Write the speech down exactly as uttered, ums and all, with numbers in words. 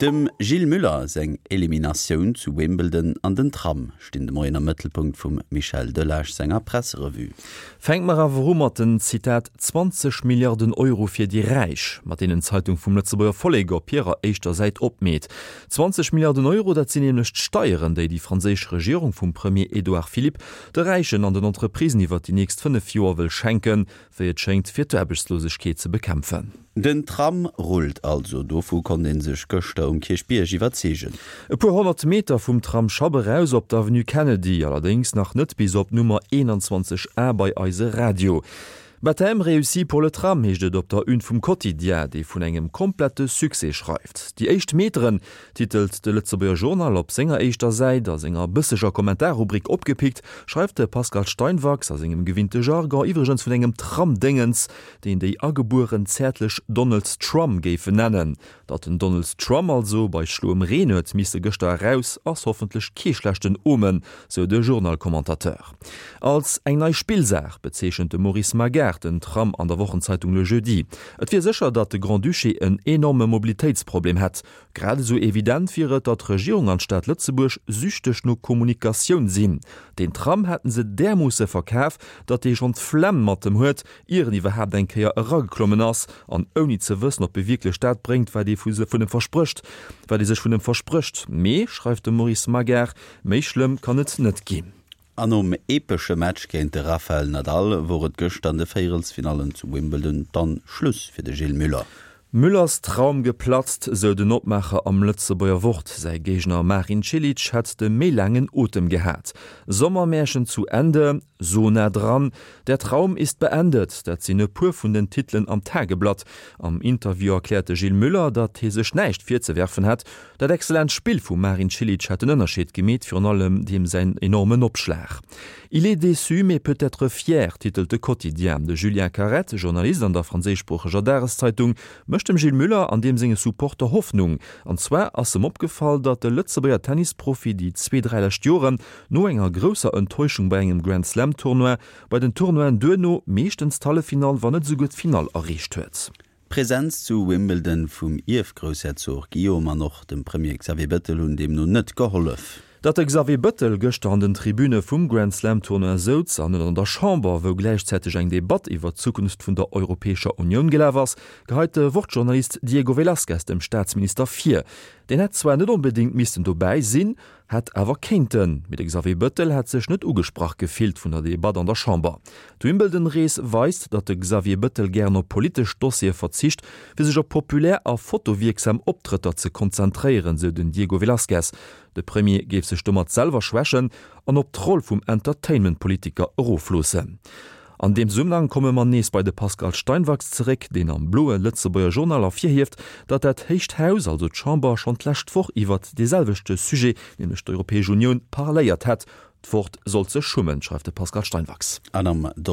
Dem Gilles Müller seg Eliminatioun zu Wimbledon an den Tram stinn de moier Mëttelpunkt vum Michel Delage senger Presserevu. Fängt mar a rummerten Zitat zwanzig Milliarden Euro fir die Reich, mat denen Zeitung vum Letzebauer Folleger Pierre Eichter seit opmeet. zwanzig Milliarden Euro, dat sinn nämlich Steuern, déi die franzésche Regierung vum Premier Edouard Philippe de Reichen an den Entreprisen iwwer die nächst fünf Joer will schenken, fir et schenkt fir d'Arbeitslosigkeit ze bekämpfen. Den Tram rollt also, dofu kon den sech Göster um Kirchbierg iwwerzegen. E pu hundert Meter vum Tram schabe raus op d'Avenue Kennedy, allerdings nach net bis op Nummer einundzwanzig a bei Eise Radio. Baptême réussi pour le Tram hecht de Doktor un vum Quotidien, déi vun engem komplette Suse schreift. Die echt Meteren titelt de Letzebauer Journal op Sänger eichter Seit, as enger bëssecher Kommentarrubrik opgepikt, schreift de Pascal Steinwachs as engem gewinnte Jargon iwwergens vun engem Tramdingens, den déi ageboren zärtlech Donald Trump géife nennen. Dat den Donald Trump also bei schloem Renet misse Göster heraus ass hoffentlich keeschlechten Omen, so de Journalkommentateur. Als eng neii Spielsach bezeechente Maurice Maguire den Tram an der Wochenzeitung Le Jeudi. Et fir sicher, dat de Grand Duché een enorme Mobilitätsproblem hat. Gerade so evident firet, dat Regierung an Stadt Lützeburg süchtech no Kommunikation sinn. Den Tram hätten se der Musse verkaaf, dat dei schon d'Flemm matem huet, ihren iwwer den Keier rageklommen ass, an oni ze wëssen op bewirkle Staat bringt, weil die Fuse vun dem versprcht, weil die sech vun dem versprcht. Me, schreibt de Maurice Maguire, méi schlimm kann et net gehen. An um epesche Match géint de Rafael Nadal wot gëcht an de Féielsfinalen zu Wimbledon dann Schluss fir de Gilles Müller. Müllers Traum geplatzt, so den Notmacher am Lützebauer Wort. Sei Gegner Marin Cilic hat de mélangen Otem gehat. Sommermärchen zu Ende, so nah dran. Der Traum ist beendet, dat sie ne pur vun den Titeln am Tageblatt. Am Interview erklärte Gilles Müller, dat he sech näicht vier zu werfen hat. Dat exzellent Spiel vu Marin Cilic hat den Ënnerscheet gemet fir allem dem sein enormen Opschlag. Il est déçu, mais peut-être fier, titelte Quotidien de Julien Carrette, Journalist an der franzésischsprachiger Dareszeitung, dem Gilles Müller an dem singe Supporter Hoffnung. Anzwer ass dem opgefallen, dat de Lützebauer Tennisprofi die zwei drei Joren no enger grösser Enttäuschung bei engem Grand Slam Tournoi bei den Tournoien Duno meeschtens Tallefinal war net so gut Final erreicht huet. Präsenz zu Wimbledon vum I F-Großherzog Guillaume noch dem Premier Xavier Bettel und dem no net gehollef. Dat Xavier Bëttel gëcht an den Tribüne vum Grand Slam Tournoi Soz an an der Chamber, wo gleichzeitig eng Debatt iwwer Zukunft vun der Europäischer Union gelewers, gehalte Wortjournalist Diego Velázquez dem Staatsminister vier. Den het zwar net unbedingt misisten dobei sinn, hat awer kenten. Mit Xavier Bëttel hat sech net ugesprach gefilt vun der Debatte an der Chamber. Du Wimbledon Rees weist, dat de Xavier Bëttel gern op politisch Dossier verzicht, fir sech op populär a fotowirksam Optritter ze konzentriieren, se den Diego Velázquez. De Premier geef sech dummer selber schwächen an op Troll vum Entertainmentpolitiker Euroflosse. An dem Sumlang komme man nees bei de Pascal Steinwachs zurück, den am bloe Lützebauer Journal afirhift, dat dat Hechthaus also d' Chamber schon lächt vor iwwer deselvechte Sujet, nämlich d' Europäische Union paralléiert hat. D'Wort soll ze schummen, schreibt de Pascal Steinwachs.